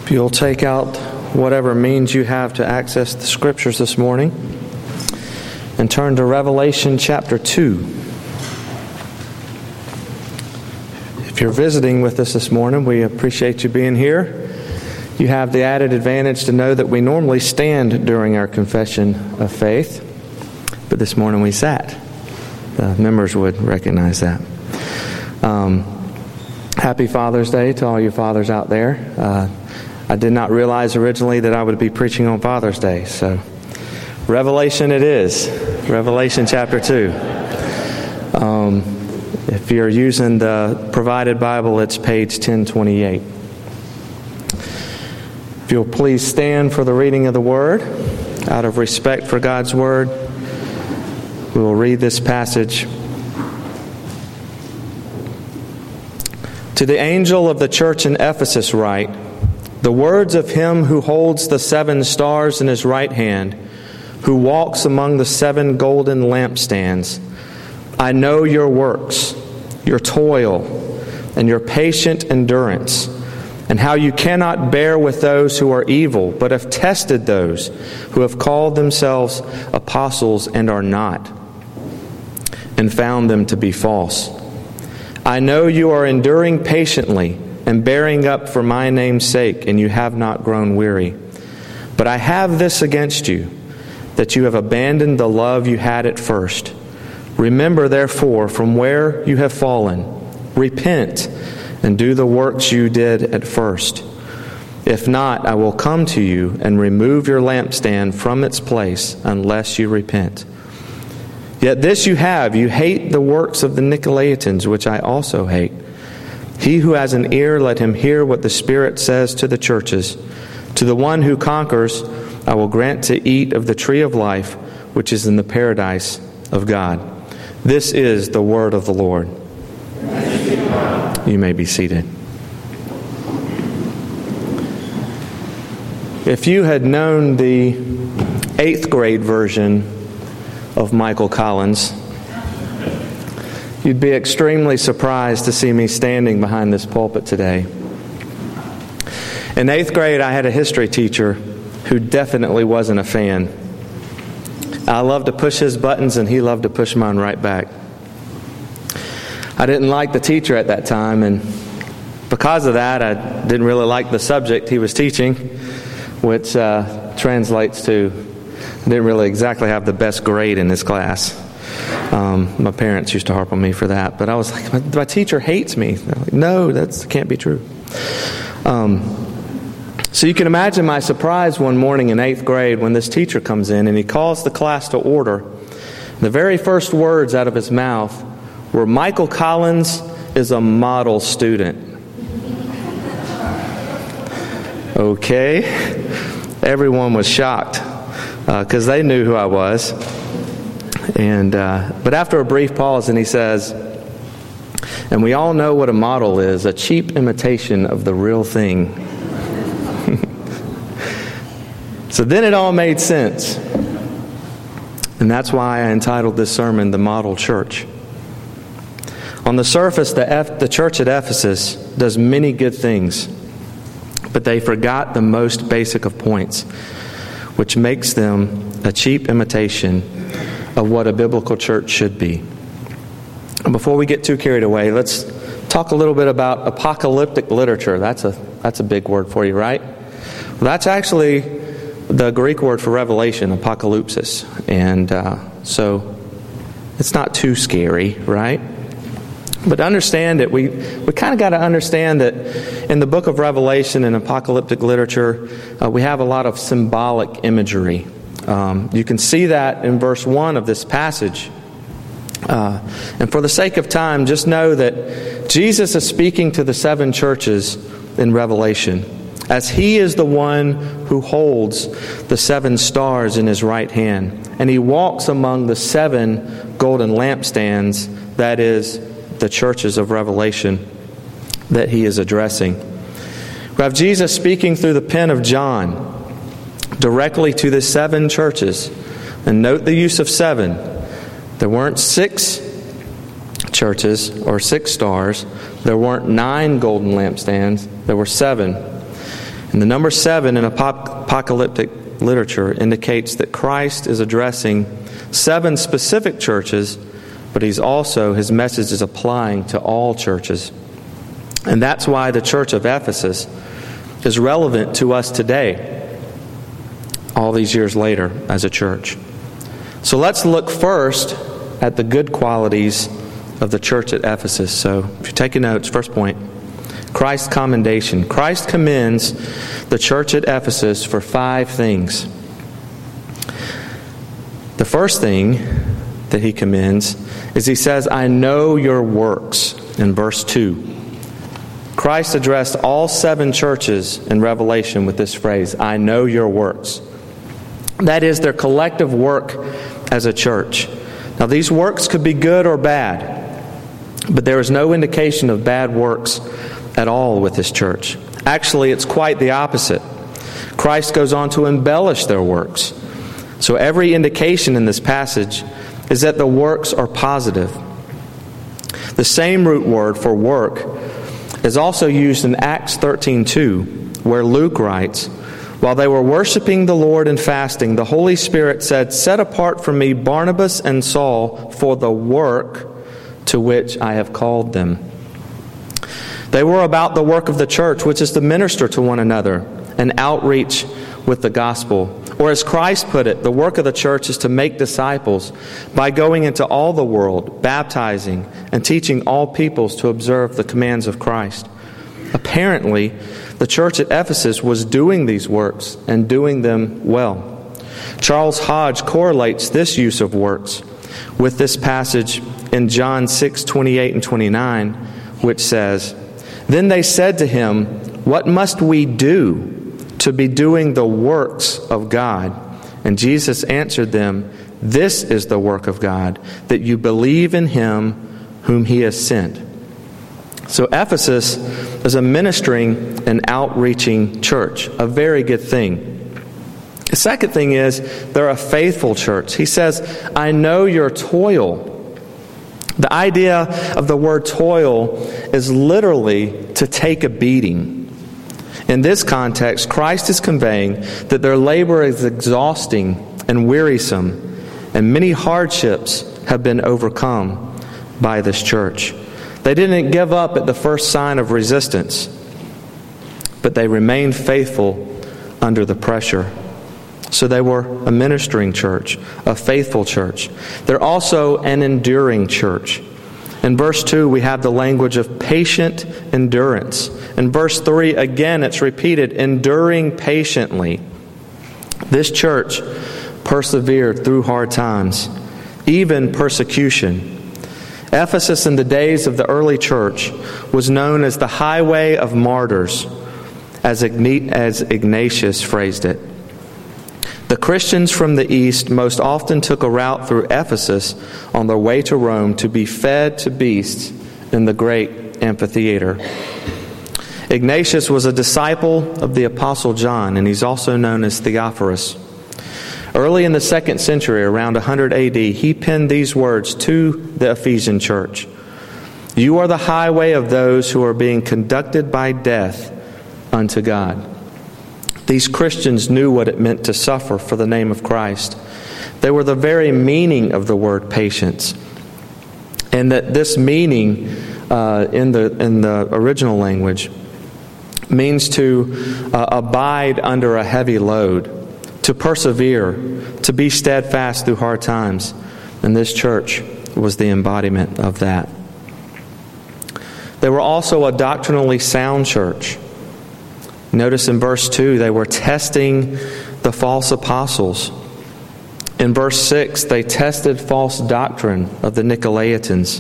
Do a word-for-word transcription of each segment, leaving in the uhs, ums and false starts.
If you'll take out whatever means you have to access the Scriptures this morning and turn to Revelation chapter two. If you're visiting with us this morning, we appreciate you being here. You have the added advantage to know that we normally stand during our confession of faith, but this morning we sat. The members would recognize that. Um, happy Father's Day to all you fathers out there. Uh, I did not realize originally that I would be preaching on Father's Day, so Revelation it is. Revelation chapter two. Um, if you're using the provided Bible, it's page ten twenty-eight. If you'll please stand for the reading of the Word, out of respect for God's Word, we will read this passage. To the angel of the church in Ephesus write, the words of him who holds the seven stars in his right hand, who walks among the seven golden lampstands. I know your works, your toil, and your patient endurance, and how you cannot bear with those who are evil, but have tested those who have called themselves apostles and are not, and found them to be false. I know you are enduring patiently and bearing up for my name's sake, and you have not grown weary. But I have this against you, that you have abandoned the love you had at first. Remember, therefore, from where you have fallen, repent and do the works you did at first. If not, I will come to you and remove your lampstand from its place unless you repent. Yet this you have, you hate the works of the Nicolaitans, which I also hate. He who has an ear, let him hear what the Spirit says to the churches. To the one who conquers, I will grant to eat of the tree of life, which is in the paradise of God. This is the word of the Lord. You may be seated. If you had known the eighth grade version of Michael Collins, you'd be extremely surprised to see me standing behind this pulpit today. In eighth grade, I had a history teacher who definitely wasn't a fan. I loved to push his buttons, and he loved to push mine right back. I didn't like the teacher at that time, and because of that, I didn't really like the subject he was teaching, which uh, translates to I didn't really exactly have the best grade in this class. Um, my parents used to harp on me for that, but I was like, my, my teacher hates me. Like, no, that can't be true. Um, so you can imagine my surprise one morning in eighth grade when this teacher comes in and he calls the class to order. The very first words out of his mouth were, Michael Collins is a model student. Okay. Everyone was shocked because uh, they knew who I was. And uh, but after a brief pause, and he says, and we all know what a model is, a cheap imitation of the real thing. So then it all made sense. And that's why I entitled this sermon, The Model Church. On the surface, the, F- the church at Ephesus does many good things, but they forgot the most basic of points, which makes them a cheap imitation of what a biblical church should be. And before we get too carried away, let's talk a little bit about apocalyptic literature. That's a that's a big word for you, right? Well, that's actually the Greek word for revelation, apocalypsis. And uh, so it's not too scary, right? But to understand it, we, we kind of got to understand that in the book of Revelation and apocalyptic literature, uh, we have a lot of symbolic imagery. Um, you can see that in verse one of this passage. Uh, and for the sake of time, just know that Jesus is speaking to the seven churches in Revelation, as he is the one who holds the seven stars in his right hand. And he walks among the seven golden lampstands, that is, the churches of Revelation that he is addressing. We have Jesus speaking through the pen of John directly to the seven churches. And note the use of seven. There weren't six churches or six stars. There weren't nine golden lampstands. There were seven. And the number seven in apocalyptic literature indicates that Christ is addressing seven specific churches, but he's also, his message is applying to all churches. And that's why the church of Ephesus is relevant to us today, all these years later as a church. So let's look first at the good qualities of the church at Ephesus. So if you're taking notes, first point, Christ's commendation. Christ commends the church at Ephesus for five things. The first thing that he commends is he says, I know your works, in verse two. Christ addressed all seven churches in Revelation with this phrase, I know your works. That is their collective work as a church. Now these works could be good or bad, but there is no indication of bad works at all with this church. Actually, it's quite the opposite. Christ goes on to embellish their works. So every indication in this passage is that the works are positive. The same root word for work is also used in Acts thirteen two, where Luke writes, while they were worshiping the Lord and fasting, the Holy Spirit said, set apart from me Barnabas and Saul for the work to which I have called them. They were about the work of the church, which is to minister to one another and outreach with the gospel. Or as Christ put it, the work of the church is to make disciples by going into all the world, baptizing and teaching all peoples to observe the commands of Christ. Apparently, the church at Ephesus was doing these works and doing them well. Charles Hodge correlates this use of works with this passage in John six twenty-eight and twenty-nine, which says, then they said to him, what must we do to be doing the works of God? And Jesus answered them, this is the work of God, that you believe in him whom he has sent. So Ephesus is a ministering and outreaching church, a very good thing. The second thing is they're a faithful church. He says, I know your toil. The idea of the word toil is literally to take a beating. In this context, Christ is conveying that their labor is exhausting and wearisome, and many hardships have been overcome by this church. They didn't give up at the first sign of resistance, but they remained faithful under the pressure. So they were a ministering church, a faithful church. They're also an enduring church. In verse two, we have the language of patient endurance. In verse three, again, it's repeated, enduring patiently. This church persevered through hard times, even persecution. Ephesus in the days of the early church was known as the highway of martyrs, as Ignatius phrased it. The Christians from the east most often took a route through Ephesus on their way to Rome to be fed to beasts in the great amphitheater. Ignatius was a disciple of the Apostle John, and he's also known as Theophorus. Early in the second century, around one hundred A D, he penned these words to the Ephesian church. You are the highway of those who are being conducted by death unto God. These Christians knew what it meant to suffer for the name of Christ. They were the very meaning of the word patience. And that this meaning uh, in the in the original language means to uh, abide under a heavy load, to persevere, to be steadfast through hard times. And this church was the embodiment of that. They were also a doctrinally sound church. Notice in verse two, they were testing the false apostles. In verse six, they tested false doctrine of the Nicolaitans.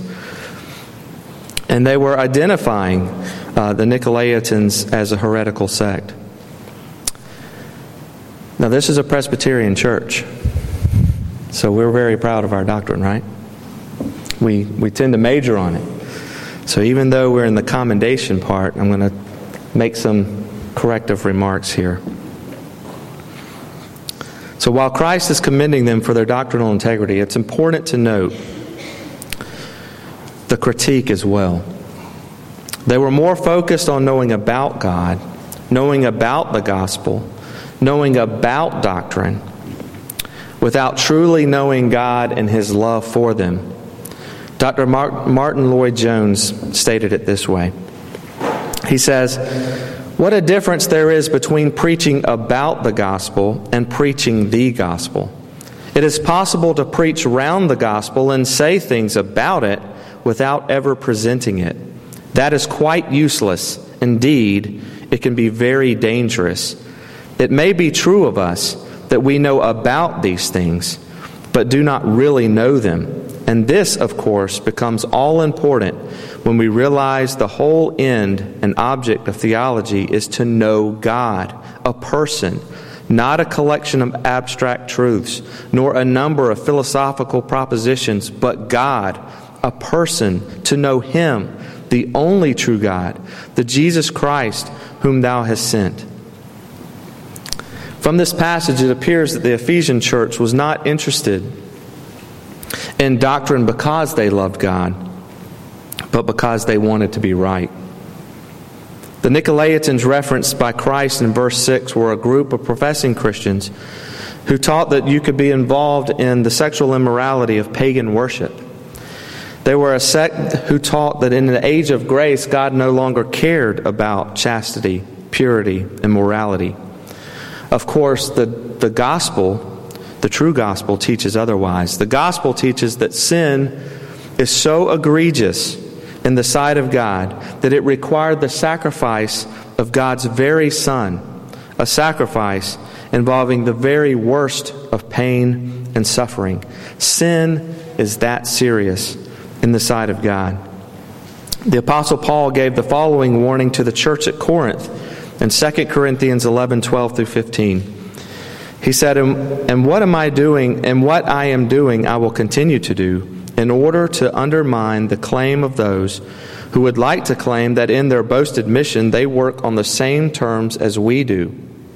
And they were identifying uh, the Nicolaitans as a heretical sect. Now, this is a Presbyterian church, so we're very proud of our doctrine, right? We we tend to major on it. So even though we're in the commendation part, I'm going to make some corrective remarks here. So while Christ is commending them for their doctrinal integrity, it's important to note the critique as well. They were more focused on knowing about God knowing about the gospel, knowing about doctrine, without truly knowing God and His love for them. Doctor Martin Lloyd-Jones stated it this way. He says, "What a difference there is between preaching about the gospel and preaching the gospel. It is possible to preach round the gospel and say things about it without ever presenting it. That is quite useless. Indeed, it can be very dangerous. It may be true of us that we know about these things, but do not really know them. And this, of course, becomes all important when we realize the whole end and object of theology is to know God, a person, not a collection of abstract truths, nor a number of philosophical propositions, but God, a person, to know Him, the only true God, the Jesus Christ whom Thou hast sent." From this passage, it appears that the Ephesian church was not interested in doctrine because they loved God, but because they wanted to be right. The Nicolaitans referenced by Christ in verse six were a group of professing Christians who taught that you could be involved in the sexual immorality of pagan worship. They were a sect who taught that in the age of grace, God no longer cared about chastity, purity, and morality. Of course, the, the gospel, the true gospel, teaches otherwise. The gospel teaches that sin is so egregious in the sight of God that it required the sacrifice of God's very Son, a sacrifice involving the very worst of pain and suffering. Sin is that serious in the sight of God. The Apostle Paul gave the following warning to the church at Corinth in Second Corinthians eleven, twelve through fifteen. He said, "And what am I doing, and what I am doing I will continue to do, in order to undermine the claim of those who would like to claim that in their boasted mission they work on the same terms as we do.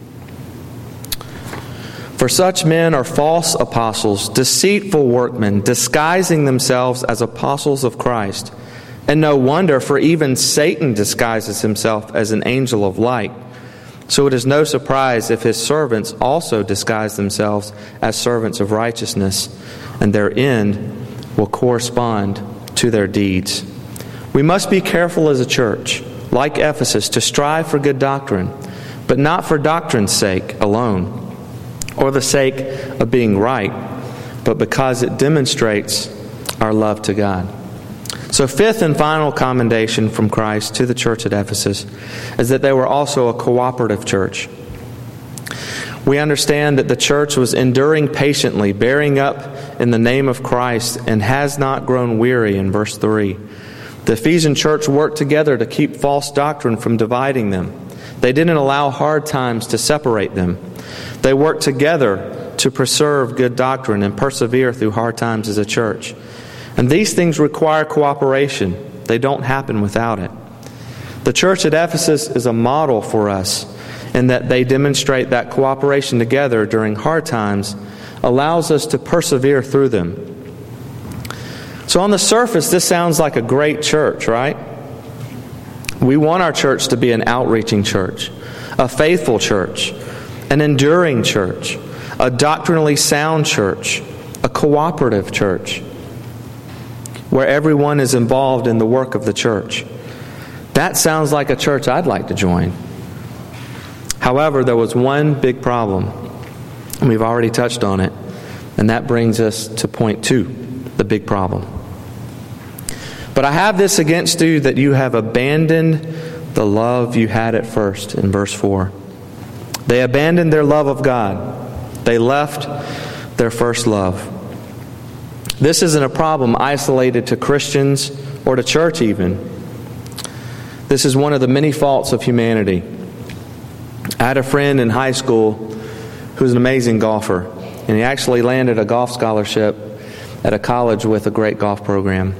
For such men are false apostles, deceitful workmen, disguising themselves as apostles of Christ. And no wonder, for even Satan disguises himself as an angel of light. So it is no surprise if his servants also disguise themselves as servants of righteousness, and their end will correspond to their deeds." We must be careful as a church, like Ephesus, to strive for good doctrine, but not for doctrine's sake alone, or the sake of being right, but because it demonstrates our love to God. So fifth and final commendation from Christ to the church at Ephesus is that they were also a cooperative church. We understand that the church was enduring patiently, bearing up in the name of Christ, and has not grown weary in verse three. The Ephesian church worked together to keep false doctrine from dividing them. They didn't allow hard times to separate them. They worked together to preserve good doctrine and persevere through hard times as a church. And these things require cooperation. They don't happen without it. The church at Ephesus is a model for us in that they demonstrate that cooperation together during hard times allows us to persevere through them. So on the surface, this sounds like a great church, right? We want our church to be an outreaching church, a faithful church, an enduring church, a doctrinally sound church, a cooperative church, where everyone is involved in the work of the church. That sounds like a church I'd like to join. However, there was one big problem, and we've already touched on it, and that brings us to point two, the big problem. "But I have this against you, that you have abandoned the love you had at first," in verse four. They abandoned their love of God. They left their first love. This isn't a problem isolated to Christians or to church even. This is one of the many faults of humanity. I had a friend in high school who was an amazing golfer, and he actually landed a golf scholarship at a college with a great golf program.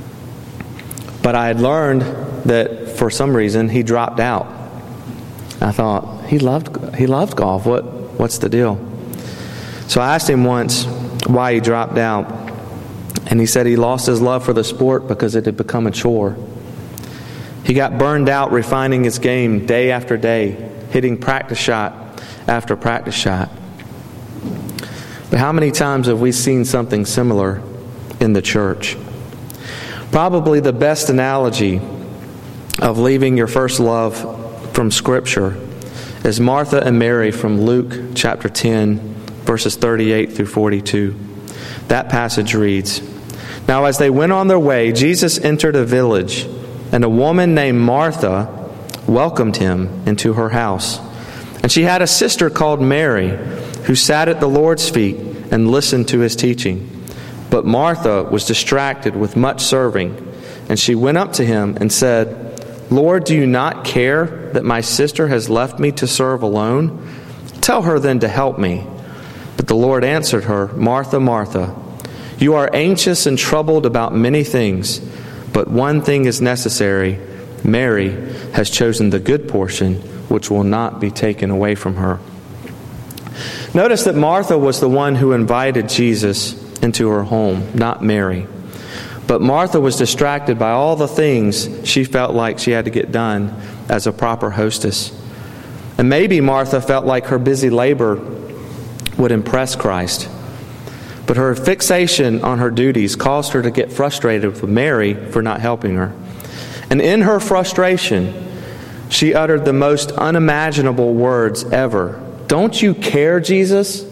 But I had learned that for some reason he dropped out. I thought, he loved he loved golf. What what's the deal? So I asked him once why he dropped out. And he said he lost his love for the sport because it had become a chore. He got burned out refining his game day after day, hitting practice shot after practice shot. But how many times have we seen something similar in the church? Probably the best analogy of leaving your first love from Scripture is Martha and Mary from Luke chapter ten, verses thirty-eight through forty-two. That passage reads, "Now as they went on their way, Jesus entered a village, and a woman named Martha welcomed him into her house. And she had a sister called Mary, who sat at the Lord's feet and listened to his teaching. But Martha was distracted with much serving, and she went up to him and said, 'Lord, do you not care that my sister has left me to serve alone? Tell her then to help me.' But the Lord answered her, 'Martha, Martha, you are anxious and troubled about many things, but one thing is necessary. Mary has chosen the good portion, which will not be taken away from her.'" Notice that Martha was the one who invited Jesus into her home, not Mary. But Martha was distracted by all the things she felt like she had to get done as a proper hostess. And maybe Martha felt like her busy labor would impress Christ. But her fixation on her duties caused her to get frustrated with Mary for not helping her. And in her frustration, she uttered the most unimaginable words ever. "Don't you care, Jesus?"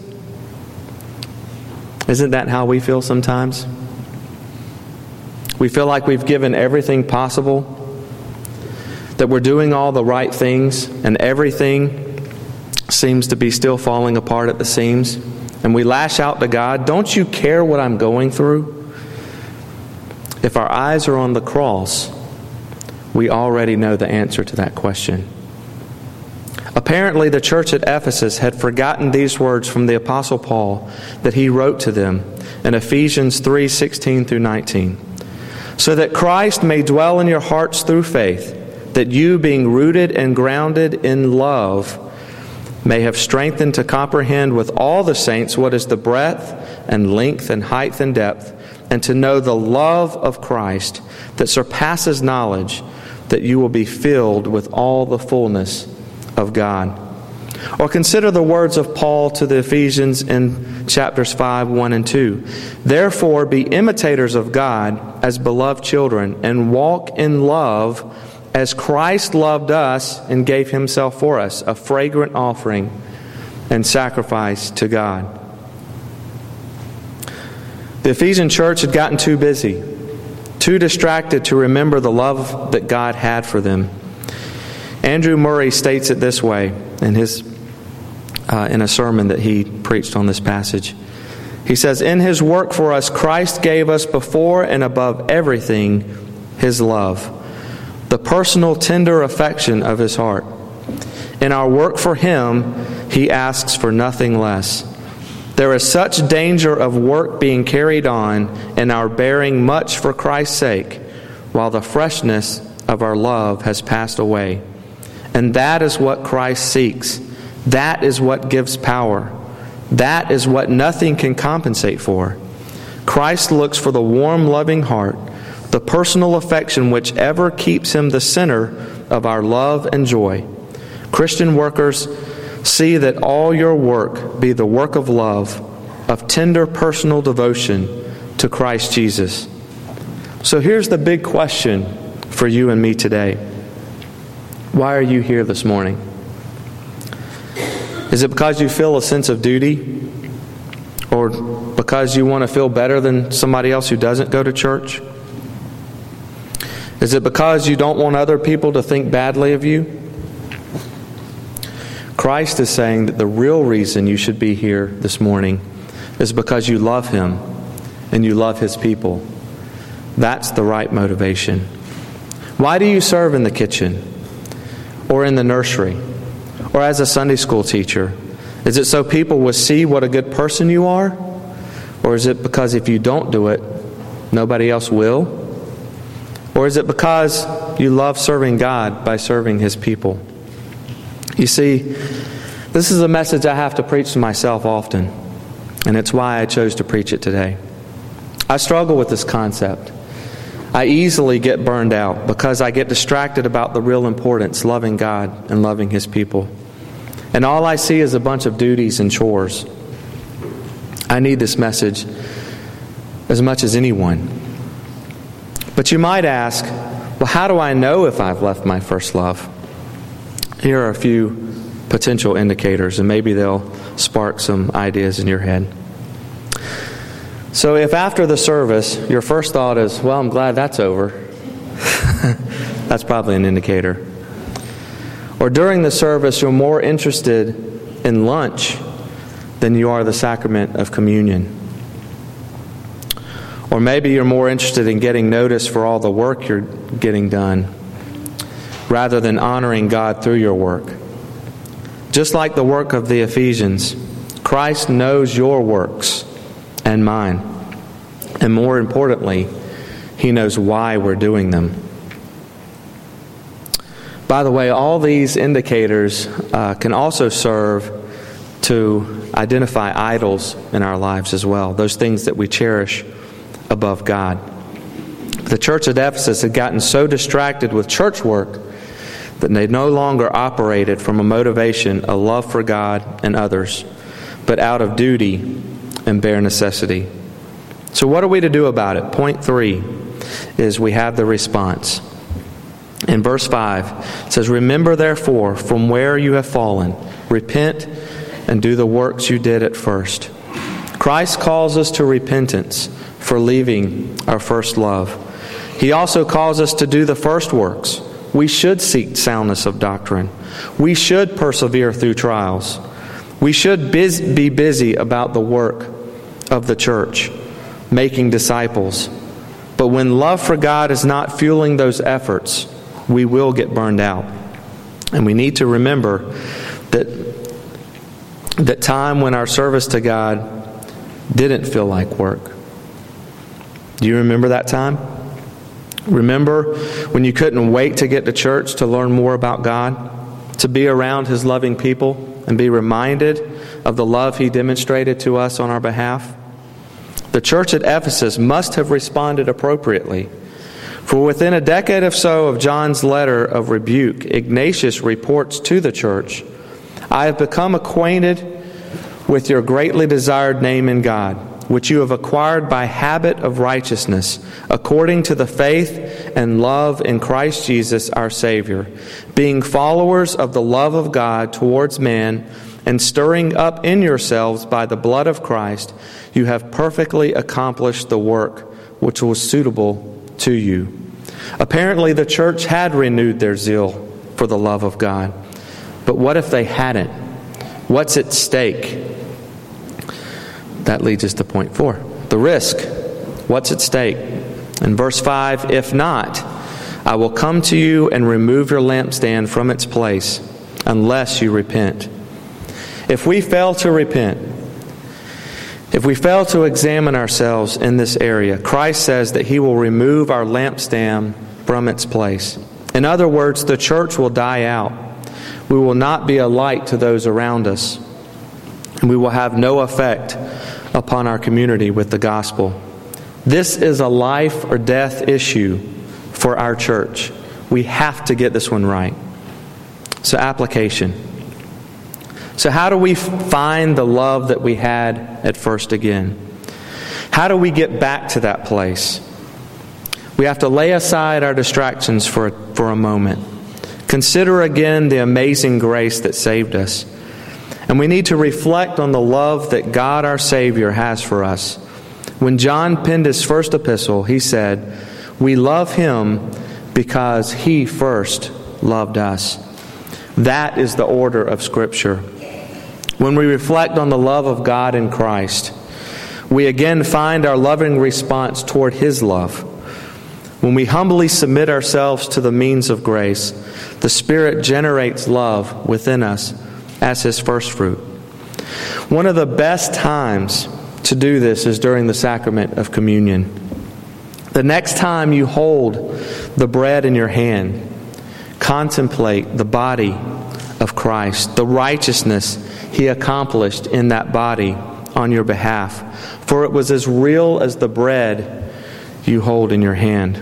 Isn't that how we feel sometimes? We feel like we've given everything possible, that we're doing all the right things, and everything seems to be still falling apart at the seams. And we lash out to God, "Don't you care what I'm going through?" If our eyes are on the cross, we already know the answer to that question. Apparently, the church at Ephesus had forgotten these words from the Apostle Paul that he wrote to them in Ephesians three sixteen through nineteen. "So that Christ may dwell in your hearts through faith, that you, being rooted and grounded in love, may have strengthened to comprehend with all the saints what is the breadth and length and height and depth, and to know the love of Christ that surpasses knowledge, that you will be filled with all the fullness of God." Or consider the words of Paul to the Ephesians in chapters five, one and two. "Therefore be imitators of God as beloved children, and walk in love as Christ loved us and gave himself for us, a fragrant offering and sacrifice to God." The Ephesian church had gotten too busy, too distracted to remember the love that God had for them. Andrew Murray states it this way in his uh, in a sermon that he preached on this passage. He says, "In his work for us, Christ gave us before and above everything his love, the personal tender affection of his heart. In our work for him, he asks for nothing less. There is such danger of work being carried on and our bearing much for Christ's sake, while the freshness of our love has passed away. And that is what Christ seeks. That is what gives power. That is what nothing can compensate for. Christ looks for the warm, loving heart, the personal affection which ever keeps him the center of our love and joy. Christian workers, see that all your work be the work of love, of tender personal devotion to Christ Jesus." So here's the big question for you and me today. Why are you here this morning? Is it because you feel a sense of duty? Or because you want to feel better than somebody else who doesn't go to church? Is it because you don't want other people to think badly of you? Christ is saying that the real reason you should be here this morning is because you love him and you love his people. That's the right motivation. Why do you serve in the kitchen? Or in the nursery? Or as a Sunday school teacher? Is it so people will see what a good person you are? Or is it because if you don't do it, nobody else will? Or is it because you love serving God by serving his people? You see, this is a message I have to preach to myself often, and it's why I chose to preach it today. I struggle with this concept. I easily get burned out because I get distracted about the real importance, loving God and loving his people. and all I see is a bunch of duties and chores. I need this message as much as anyone. But you might ask, well, how do I know if I've left my first love? Here are a few potential indicators, and maybe they'll spark some ideas in your head. So if after the service, your first thought is, well, I'm glad that's over, that's probably an indicator. Or during the service, you're more interested in lunch than you are the sacrament of communion. Or maybe you're more interested in getting notice for all the work you're getting done rather than honoring God through your work. Just like the work of the Ephesians, Christ knows your works and mine. And more importantly, He knows why we're doing them. By the way, all these indicators uh, can also serve to identify idols in our lives as well, those things that we cherish above God. The church at Ephesus had gotten so distracted with church work that they no longer operated from a motivation, a love for God and others, but out of duty and bare necessity. So what are we to do about it? Point three is we have the response. In verse five, it says, "Remember therefore from where you have fallen, repent and do the works you did at first." Christ calls us to repentance for leaving our first love. He also calls us to do the first works. We should seek soundness of doctrine. We should persevere through trials. We should biz- be busy about the work of the church, making disciples. But when love for God is not fueling those efforts, we will get burned out. And we need to remember that that time when our service to God didn't feel like work. Do you remember that time? Remember when you couldn't wait to get to church to learn more about God, to be around His loving people and be reminded of the love He demonstrated to us on our behalf? The church at Ephesus must have responded appropriately. For within a decade or so of John's letter of rebuke, Ignatius reports to the church, "I have become acquainted with your greatly desired name in God, which you have acquired by habit of righteousness, according to the faith and love in Christ Jesus our Savior, being followers of the love of God towards man, and stirring up in yourselves by the blood of Christ, you have perfectly accomplished the work which was suitable to you." Apparently the church had renewed their zeal for the love of God. But what if they hadn't? What's at stake? That leads us to point four. The risk. What's at stake? In verse five, "If not, I will come to you and remove your lampstand from its place, unless you repent." If we fail to repent, if we fail to examine ourselves in this area, Christ says that He will remove our lampstand from its place. In other words, the church will die out. We will not be a light to those around us, and we will have no effect upon our community with the gospel. This is a life or death issue for our church. We have to get this one right. So, application. So how do we find the love that we had at first again? How do we get back to that place? We have to lay aside our distractions for, for a moment. Consider again the amazing grace that saved us. And we need to reflect on the love that God our Savior has for us. When John penned his first epistle, he said, "We love Him because He first loved us." That is the order of Scripture. When we reflect on the love of God in Christ, we again find our loving response toward His love. When we humbly submit ourselves to the means of grace, the Spirit generates love within us as His first fruit. One of the best times to do this is during the sacrament of communion. The next time you hold the bread in your hand, contemplate the body of Christ, the righteousness He accomplished in that body on your behalf. For it was as real as the bread you hold in your hand.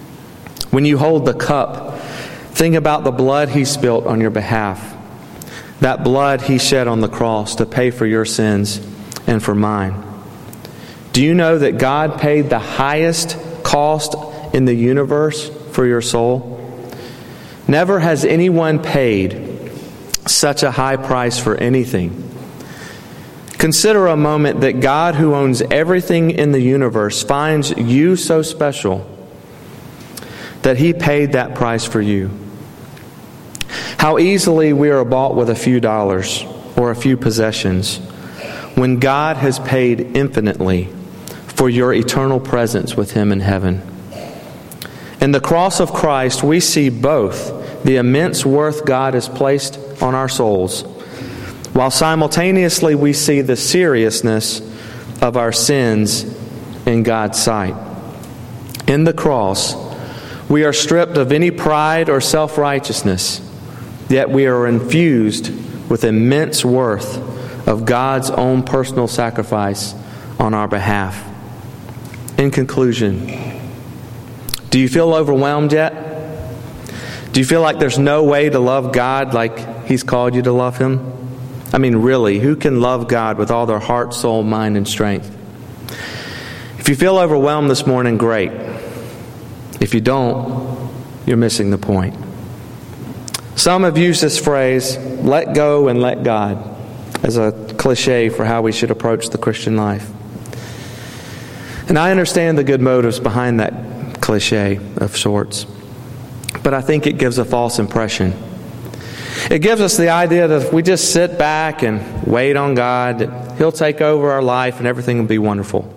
When you hold the cup, think about the blood He spilt on your behalf. that blood He shed on the cross to pay for your sins and for mine. Do you know that God paid the highest cost in the universe for your soul? Never has anyone paid such a high price for anything. Consider a moment that God, who owns everything in the universe, finds you so special that He paid that price for you. How easily we are bought with a few dollars or a few possessions, when God has paid infinitely for your eternal presence with Him in heaven. In the cross of Christ, we see both the immense worth God has placed on our souls, while simultaneously we see the seriousness of our sins in God's sight. In the cross, we are stripped of any pride or self-righteousness, yet we are infused with immense worth of God's own personal sacrifice on our behalf. In conclusion, do you feel overwhelmed yet? Do you feel like there's no way to love God like He's called you to love Him? I mean, really, who can love God with all their heart, soul, mind, and strength? If you feel overwhelmed this morning, great. If you don't, you're missing the point. Some have used this phrase, let go and let God, as a cliche for how we should approach the Christian life. And I understand the good motives behind that cliche of sorts, but I think it gives a false impression. It gives us the idea that if we just sit back and wait on God, that He'll take over our life and everything will be wonderful.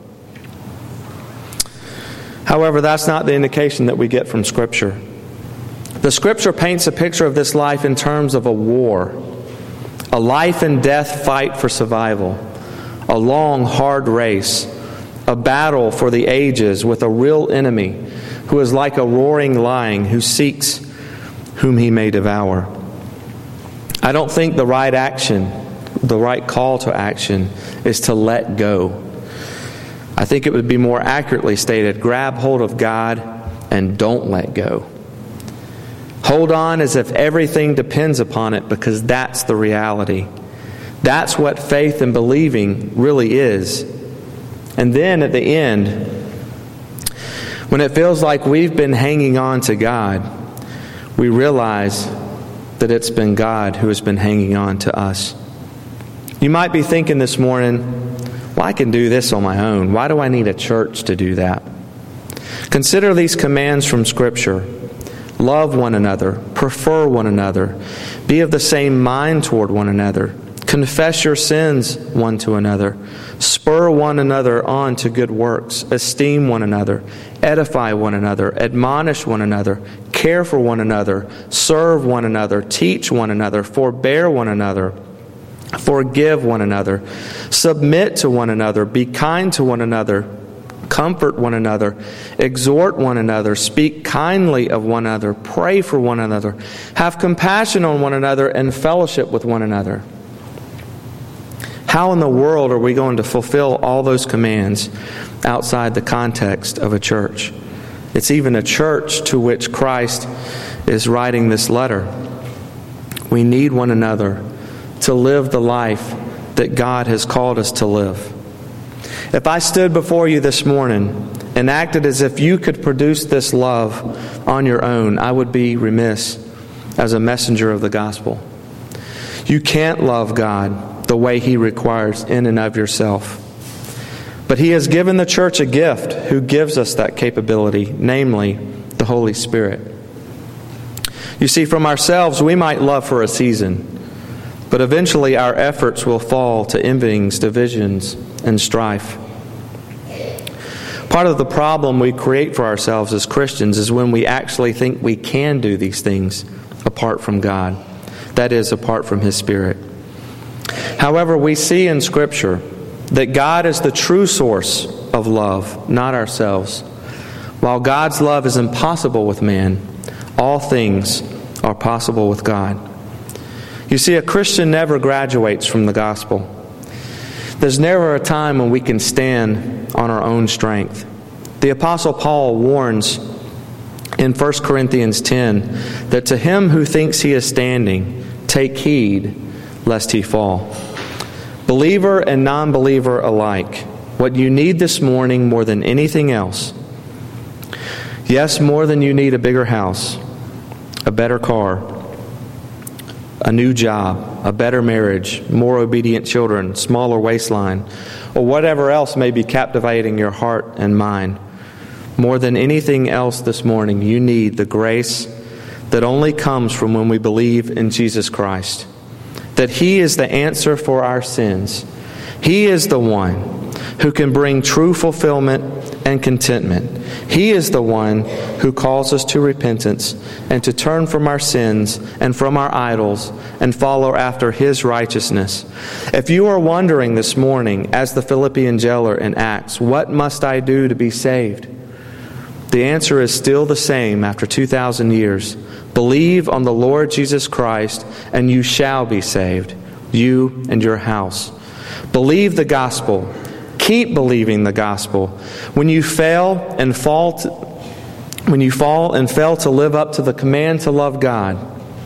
However, that's not the indication that we get from Scripture. The Scripture paints a picture of this life in terms of a war, a life and death fight for survival, a long, hard race, a battle for the ages with a real enemy who is like a roaring lion who seeks whom he may devour. I don't think the right action, the right call to action, is to let go. I think it would be more accurately stated, grab hold of God and don't let go. Hold on as if everything depends upon it, because that's the reality. That's what faith and believing really is. And then at the end, when it feels like we've been hanging on to God, we realize that it's been God who has been hanging on to us. You might be thinking this morning, well, I can do this on my own. Why do I need a church to do that? Consider these commands from Scripture. Love one another, prefer one another, be of the same mind toward one another, confess your sins one to another, spur one another on to good works, esteem one another, edify one another, admonish one another, care for one another, serve one another, teach one another, forbear one another, forgive one another, submit to one another, be kind to one another, comfort one another, exhort one another, speak kindly of one another, pray for one another, have compassion on one another, and fellowship with one another. How in the world are we going to fulfill all those commands outside the context of a church? It's even a church to which Christ is writing this letter. We need one another to live the life that God has called us to live. If I stood before you this morning and acted as if you could produce this love on your own, I would be remiss as a messenger of the gospel. You can't love God the way He requires in and of yourself. But He has given the church a gift who gives us that capability, namely the Holy Spirit. You see, from ourselves we might love for a season, but eventually our efforts will fall to envyings, divisions, and strife. Part of the problem we create for ourselves as Christians is when we actually think we can do these things apart from God. That is, apart from His Spirit. However, we see in Scripture that God is the true source of love, not ourselves. While God's love is impossible with man, all things are possible with God. You see, a Christian never graduates from the gospel. There's never a time when we can stand on our own strength. The Apostle Paul warns in First Corinthians ten that to him who thinks he is standing, take heed lest he fall. Believer and non-believer alike, what you need this morning more than anything else, yes, more than you need a bigger house, a better car, a new job, a better marriage, more obedient children, smaller waistline, or whatever else may be captivating your heart and mind. More than anything else this morning, you need the grace that only comes from when we believe in Jesus Christ. That He is the answer for our sins. He is the one who can bring true fulfillment and contentment. He is the one who calls us to repentance and to turn from our sins and from our idols and follow after His righteousness. If you are wondering this morning, as the Philippian jailer in Acts, what must I do to be saved? The answer is still the same after two thousand years. Believe on the Lord Jesus Christ, and you shall be saved, you and your house. Believe the gospel. Keep believing the gospel. When you fail and fall, to, when you fall and fail to live up to the command to love God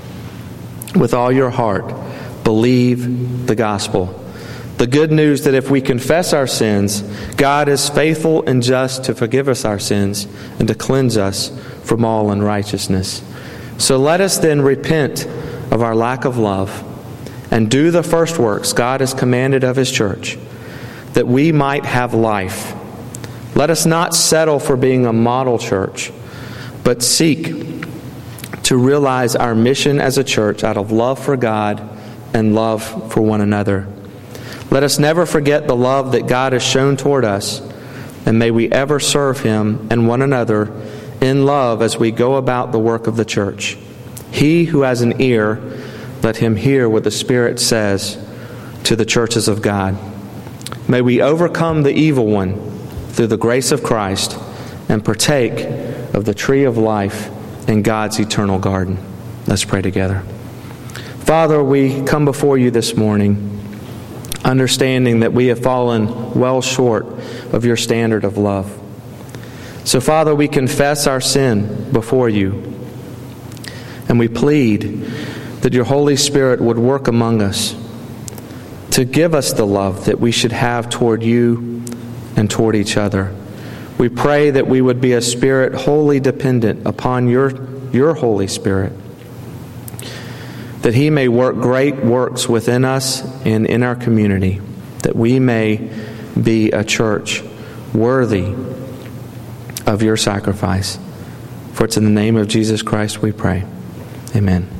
with all your heart, believe the gospel. The good news that if we confess our sins, God is faithful and just to forgive us our sins and to cleanse us from all unrighteousness. So let us then repent of our lack of love and do the first works God has commanded of His church, that we might have life. Let us not settle for being a model church, but seek to realize our mission as a church out of love for God and love for one another. Let us never forget the love that God has shown toward us, and may we ever serve Him and one another in love as we go about the work of the church. He who has an ear, let him hear what the Spirit says to the churches of God. May we overcome the evil one through the grace of Christ and partake of the tree of life in God's eternal garden. Let's pray together. Father, we come before you this morning, understanding that we have fallen well short of your standard of love. So, Father, we confess our sin before you, and we plead that your Holy Spirit would work among us to give us the love that we should have toward you and toward each other. We pray that we would be a spirit wholly dependent upon your, your Holy Spirit, that He may work great works within us and in our community, that we may be a church worthy of your sacrifice. For it's in the name of Jesus Christ we pray. Amen.